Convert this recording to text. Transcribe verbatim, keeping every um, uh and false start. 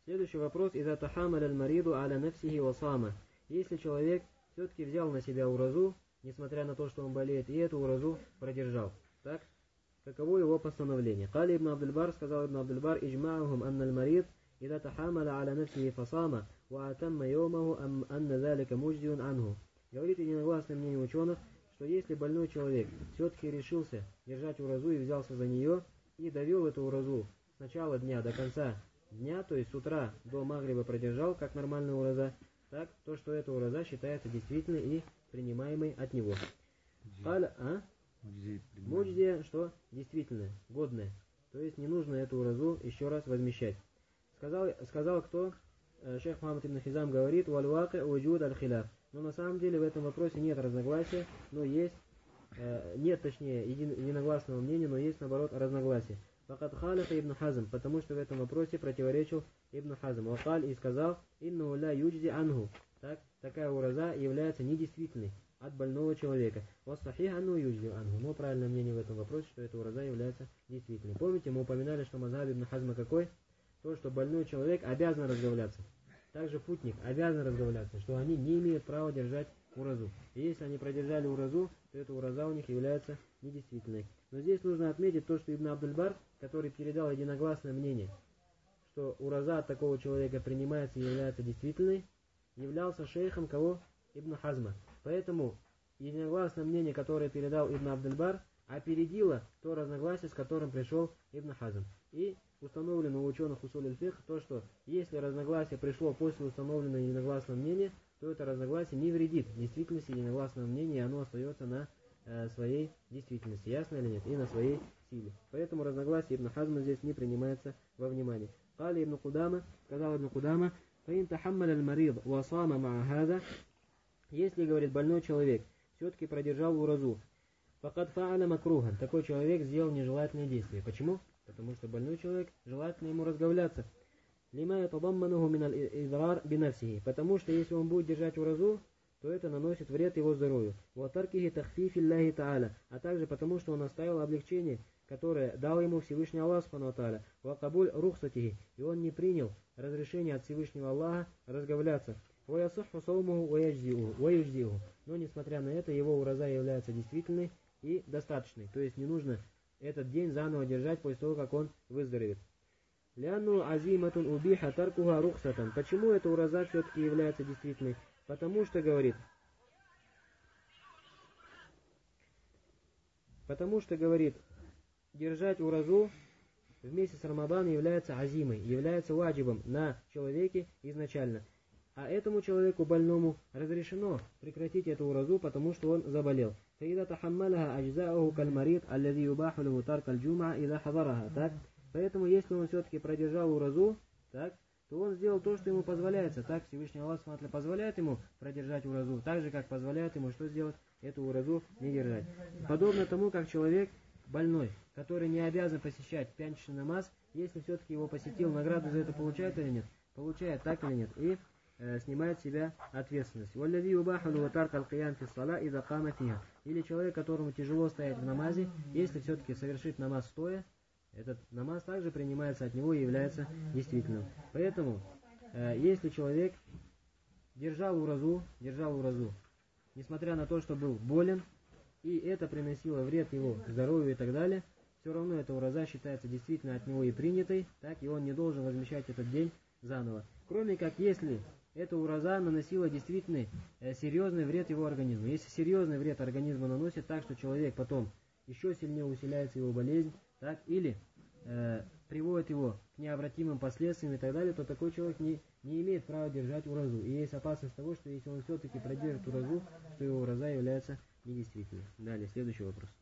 Следующий вопрос. «Иза тахамаля аль-мариду аля нафсихи ва сама». Если человек все-таки взял на себя уразу, несмотря на то, что он болеет, и эту уразу продержал, так? Каково его постановление? Кали ибн Абдул-Бар, сказал ибн Абдул-Бар, «Иджма'ухум анна аль-марид, иза тахамаля аля нафсихи фа сама, ва атамма йомаху анна залика мудждиун анху». Говорит единогласное мнение ученых, что если больной человек все-таки решился держать уразу и взялся за нее, и довел эту уразу с начала дня до конца дня, то есть с утра до магриба продержал, как нормальная ураза, так, то, что эта ураза считается действительной и принимаемой от него. Каля, а? Мудждия, что? Действительная, годная. То есть не нужно эту уразу еще раз возмещать. Сказал, сказал кто? Шейх Мухаммад ибн Хизам говорит, «Валь-ваки уджуд аль-хиляф». Но на самом деле в этом вопросе нет разногласия, но есть, э, нет точнее един, единогласного мнения, но есть наоборот разногласия. Факат халифа ибн Хазм, потому что в этом вопросе противоречил ибн Хазм. Вакаль и сказал, «Инну ля юджди ангу». Так, такая ураза является недействительной от больного человека. «Вассахих анну юджди ангу». Но правильное мнение в этом вопросе, что эта ураза является действительной. Помните, мы упоминали, что мазхаб ибн Хазма какой? То, что больной человек обязан разговляться. Также путник обязан разговляться, что они не имеют права держать уразу. И если они продержали уразу, то эта ураза у них является недействительной. Но здесь нужно отметить то, что Ибн Абдул-Бар, который передал единогласное мнение, что ураза от такого человека принимается и является действительной, являлся шейхом кого? Ибн Хазма. Поэтому единогласное мнение, которое передал Ибн Абдул-Бар, опередило то разногласие, с которым пришел Ибн Хазм. И установлено у ученых усуль аль-фикх то, что если разногласие пришло после установленного единогласного мнения, то это разногласие не вредит действительности единогласного мнения, и оно остается на э, своей действительности, ясно или нет, и на своей силе. Поэтому разногласие Ибн Хазма здесь не принимается во внимание. Кали ибн Кудама, сказал ибн Кудама, «Фаин тахаммаля аль-марид ва сама ма'a хаза». Если, говорит, больной человек все-таки продержал уразу, факад фа'аля макрухан, такой человек сделал нежелательное действие. Почему? Потому что больной человек, желательно ему разговляться. Лима ятадаммануху мин аль-идрар бинafсихи. Потому что если он будет держать уразу, то это наносит вред его здоровью. Ва таркихи тахфифи Аллахи та'аля. А также потому, что он оставил облегчение, которое дал ему Всевышний Аллах субхану ва тааля. Ва кабуль рухсатихи. И он не принял разрешение от Всевышнего Аллаха разговляться. Ва ясухху саумуху ва ядждиуху. Но несмотря на это, его ураза является действительной и достаточной. То есть не нужно этот день заново держать после того, как он выздоровеет. Ляну азиматун убиха таркуха рухсатан. Почему эта ураза все-таки является действительной? Потому что, говорит, потому что, говорит, держать уразу в месяц Рамадан является азимой, является ваджибом на человеке изначально. А этому человеку больному разрешено прекратить эту уразу, потому что он заболел. فإذا تحملها أجزاؤه كالمريض الذي يباح له ترك الجمعة إذا حضرها. Так? Поэтому, если он все-таки продержал уразу, так, то он сделал то, что ему позволяется. Так Всевышний Аллах Субхану ва Тааля позволяет ему продержать уразу, так же, как позволяет ему что сделать? Эту уразу не держать. Подобно тому, как человек больной, который не обязан посещать пятничный намаз, если все-таки его посетил, награду за это получает или нет? Получает, так или нет? И э, снимает с себя ответственность. Или человек, которому тяжело стоять в намазе, если все-таки совершит намаз стоя, этот намаз также принимается от него и является действительным. Поэтому, э, если человек держал уразу, держал уразу, несмотря на то, что был болен, и это приносило вред его здоровью и так далее, все равно эта ураза считается действительно от него и принятой, так, и он не должен возмещать этот день заново. Кроме как, если эта ураза наносила действительно э, серьезный вред его организму. Если серьезный вред организму наносит так, что человек потом еще сильнее усиляется его болезнь, так, или э, приводит его к необратимым последствиям и так далее, то такой человек не, не имеет права держать уразу. И есть опасность того, что если он все-таки продержит уразу, то его ураза является недействительной. Далее, следующий вопрос.